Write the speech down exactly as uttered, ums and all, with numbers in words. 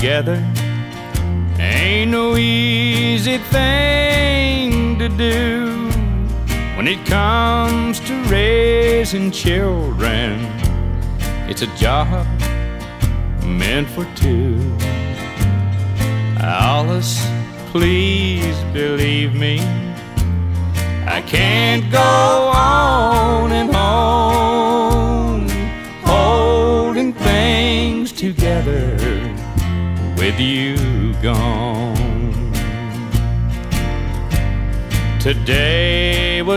together ain't no easy thing to do. When it comes to raising children, it's a job meant for two. Alice, please believe me, I can't go on and on holding things together with you gone. Today